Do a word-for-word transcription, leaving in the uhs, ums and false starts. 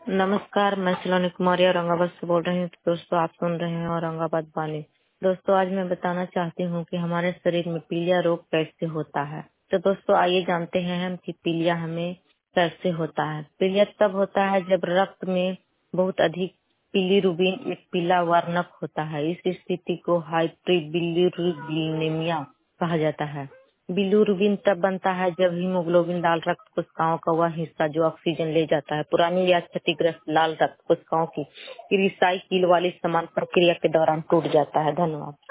नमस्कार, मैं सलोनी कुमारी औरंगाबाद से बोल रही हूँ। तो दोस्तों, आप सुन रहे हैं औरंगाबाद वाणी। दोस्तों, आज मैं बताना चाहती हूँ कि हमारे शरीर में पीलिया रोग कैसे होता है। तो दोस्तों, आइए जानते हैं हम कि पीलिया हमें कैसे होता है। पीलिया तब होता है जब रक्त में बहुत अधिक बिलीरुबिन एक पीला वर्णक होता है। इस स्थिति को हाइब्रिड बिलीरुबिनेमिया कहा जाता है। बिलीरुबिन तब बनता है जब हीमोग्लोबिन लाल रक्त कोशिकाओं का वह हिस्सा जो ऑक्सीजन ले जाता है पुरानी या क्षतिग्रस्त लाल रक्त कोशिकाओं की रिसाइकिल वाली समान प्रक्रिया के दौरान टूट जाता है। धन्यवाद।